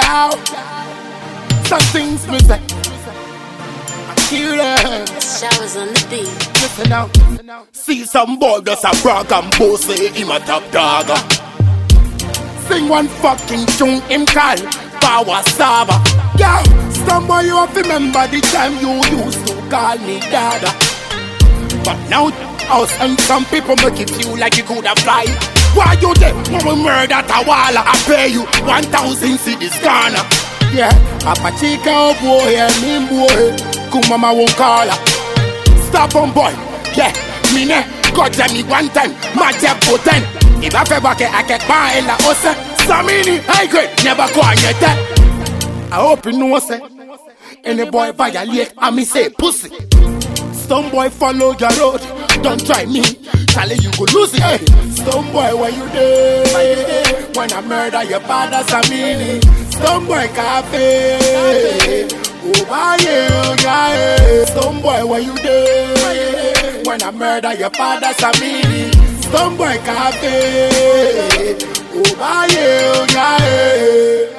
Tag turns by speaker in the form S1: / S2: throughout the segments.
S1: Yo, some things me say, I kill them.
S2: Showers on the beat.
S1: Listen now, see some boy just a brag and boast say him a top dog. Sing one fucking tune him call Power Saba. Yo, some boy you have to remember the time you used to call me dada. But now, us and some people make it feel like you could have fly. Why you there? When we murder Tawala, I pay you 1,000 cedis Ghana. Yeah, Apachika boy, me boy, Kumama won't call her. Stop on boy, yeah, me ne, got me one time, my job for 10. If I feel back, I get my ella, ose, Samini, high grade, never go on yet. I hope you know, say, any boy violate, I me say pussy. Some boy follow your road, don't try me, Charlie you go lose it. Hey, some boy where you there? When I murder your father Samini. Some boy cafe, oh my yeah. Some boy where you there? When I murder your father Samini. Some boy cafe, oh my yeah.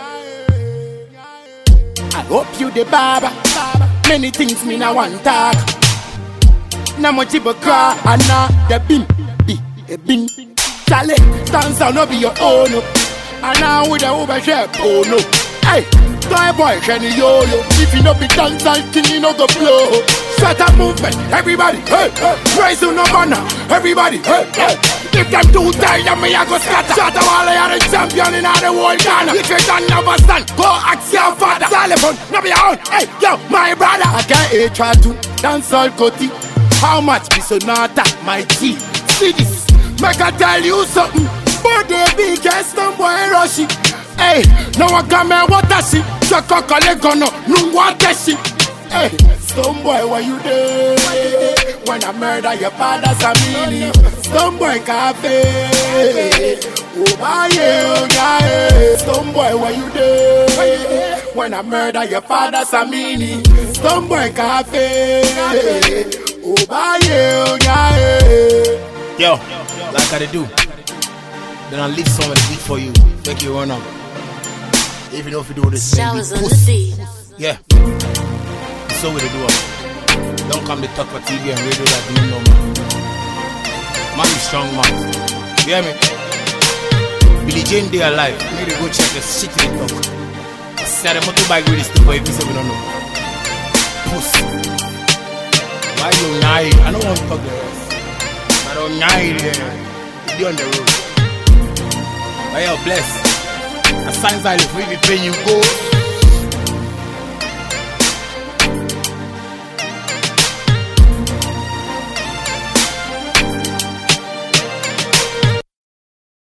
S1: I hope you the barber, many things me now want talk. Na mo jibo car and na the bin be a bin. Charlie, dance no be your own. And now with the overshare, oh no. Hey, toy boy, shiny yo-yo. If you no be dance king, you no go blow. Shut up movement, everybody, hey, hey. Raise to no banner, everybody, hey, hey. If them too tired, me I go scatter. Shut up all the champion in all the world Ghana. If you don't never stand, go ask your father. Telephone, no be your own, hey, yo, my brother. I can't try to dance all Koti. How much be so not at my G? See this, make I tell you something. But they be just some boy rushing. Hey, no one come and what I see. Chaka Kalegono, no what I see. Hey, some boy where you there? When I murder your father Samini. Some boy cafe. Oh my yeah. Some boy where you there? When I murder your father Samini. Some boy cafe. Oh my yeah.
S3: Yo, like I do. Then I'll leave some of the beat for you. Make you run up. If you know if you do this,
S2: Showers on the beat.
S3: Yeah. So we do it. Don't come to talk for TV and radio like you know, man. Man is strong, man. You hear me? Billy Jane Day alive. Maybe go check the shit they talk. I said the motorbike with this stuff, but if you say we don't know. Pussy. Why you naive? I don't want to talk the rest. I don't naive there. You on the road. But yo, bless. As signs I live, we be paying you go.